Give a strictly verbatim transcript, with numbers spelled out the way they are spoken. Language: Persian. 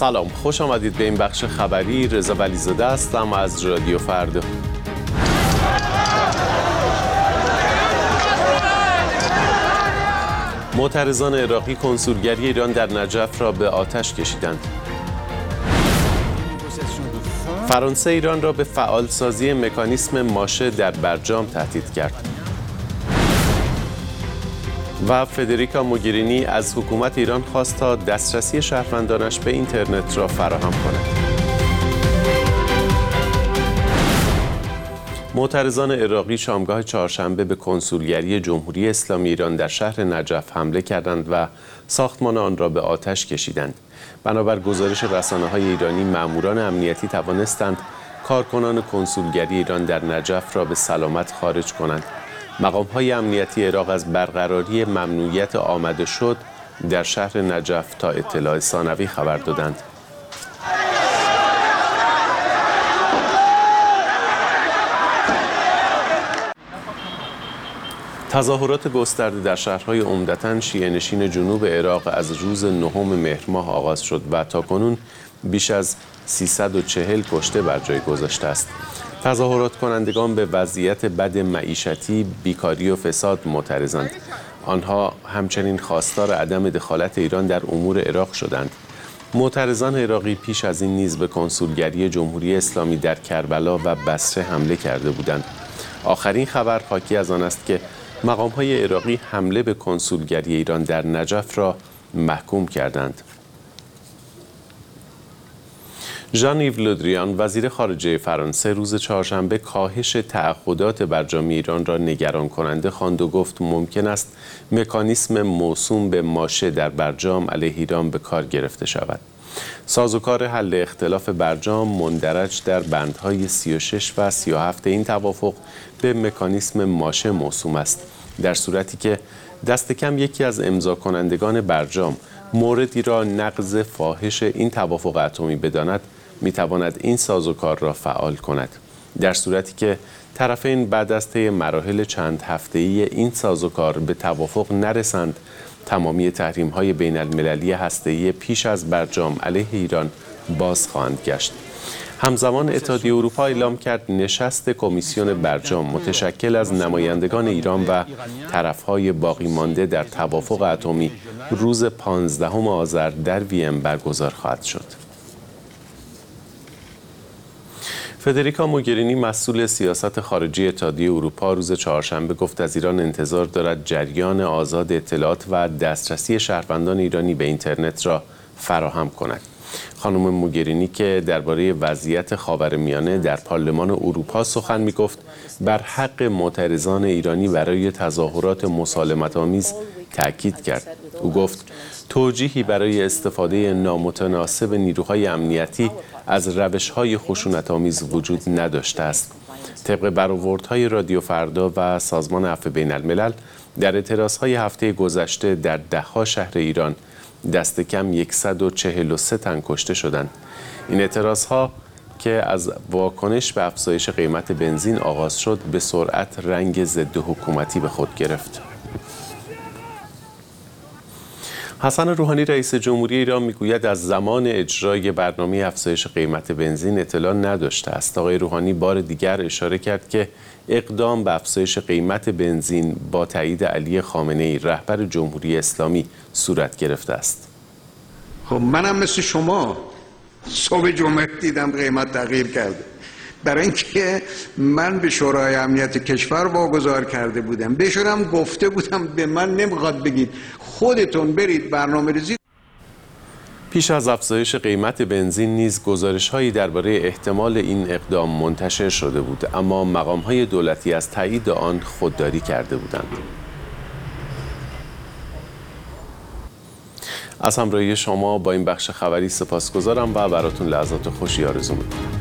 سلام، خوش آمدید به این بخش خبری. رضا ولیزاده هستم از رادیو فردا. معترضان عراقی کنسولگری ایران در نجف را به آتش کشیدند. فرانسه ایران را به فعالسازی مکانیسم ماشه در برجام تهدید کرد. و فدریکا موگرینی از حکومت ایران خواست تا دسترسی شهروندانش به اینترنت را فراهم کند. معترضان عراقی شامگاه چهارشنبه به کنسولگری جمهوری اسلامی ایران در شهر نجف حمله کردند و ساختمان آن را به آتش کشیدند. بنابر گزارش رسانه‌های ایرانی، ماموران امنیتی توانستند کارکنان کنسولگری ایران در نجف را به سلامت خارج کنند. مقام‌های امنیتی عراق از برقراری ممنوعیت آمد و شد در شهر نجف تا اطلاع ثانوی خبر دادند. تظاهرات گسترده در شهرهای عمدتاً شیعه‌نشین جنوب عراق از روز نهم مهر ماه آغاز شد و تاکنون بیش از سیصد و چهل کشته بر جای گذاشته است. تظاهرات کنندگان به وضعیت بد معیشتی، بیکاری و فساد معترضند. آنها همچنین خواستار عدم دخالت ایران در امور عراق شدند. معترضان عراقی پیش از این نیز به کنسولگری جمهوری اسلامی در کربلا و بصره حمله کرده بودند. آخرین خبر حاکی از آن است که مقام‌های عراقی حمله به کنسولگری ایران در نجف را محکوم کردند. ژان-ایو لودریان، وزیر خارجه فرانسه، روز چهارشنبه کاهش تعهدات برجامی ایران را نگران کننده خواند و گفت ممکن است مکانیسم موسوم به ماشه در برجام علیه ایران به کار گرفته شود. سازوکار حل اختلاف برجام مندرج در بندهای سی و شش و سی و هفت این توافق به مکانیسم ماشه موسوم است، در صورتی که دست کم یکی از امضا کنندگان برجام موردی را نقض فاحش این توافق اتمی بداند، میتواند این سازوکار را فعال کند. در صورتی که طرفین بعد از طی مراحل چند هفته‌ای این سازوکار به توافق نرسند، تمامی تحریم‌های بین المللی هسته‌ای پیش از برجام علیه ایران باز خواهند گشت. همزمان اتحادیه اروپا اعلام کرد نشست کمیسیون برجام متشکل از نمایندگان ایران و طرف‌های باقی مانده در توافق اتمی روز پانزدهم آذر در وین برگزار خواهد شد. فدریکا موگرینی، مسئول سیاست خارجی اتحادیه اروپا، روز چهارشنبه گفت از ایران انتظار دارد جریان آزاد اطلاعات و دسترسی شهروندان ایرانی به اینترنت را فراهم کند. خانم موگرینی که درباره وضعیت خاورمیانه در پارلمان اروپا سخن می‌گفت، بر حق معترضان ایرانی برای تظاهرات مسالمت‌آمیز تأکید کرد. او گفت توجیهی برای استفاده نامتناسب نیروهای امنیتی از روش‌های خشونت‌آمیز وجود نداشته است. طبق برآوردهای رادیو فردا و سازمان عفو بین الملل، در اعتراضهای هفته گذشته در ده‌ها شهر ایران دست کم صد و چهل و سه تن کشته شدند. این اعتراضها که از واکنش به افزایش قیمت بنزین آغاز شد، به سرعت رنگ ضد حکومتی به خود گرفت. حسن روحانی، رئیس جمهوری ایران، میگوید از زمان اجرای برنامه افزایش قیمت بنزین اطلاع نداشته است. آقای روحانی بار دیگر اشاره کرد که اقدام به افزایش قیمت بنزین با تایید علی خامنه‌ای، رهبر جمهوری اسلامی، صورت گرفته است. خب منم مثل شما صبح جمعه دیدم قیمت تغییر کرده، برای اینکه من به شورای امنیت کشور واگذار کرده بودم، بهشون گفته بودم به من نمیخواد بگید، خودتون برید برنامه ریزی. پیش از افزایش قیمت بنزین نیز گزارش‌هایی درباره احتمال این اقدام منتشر شده بود، اما مقام‌های دولتی از تایید آن خودداری کرده بودند. از همراهی شما با این بخش خبری سپاسگزارم و براتون لحظات خوشی آرزو می‌کنم.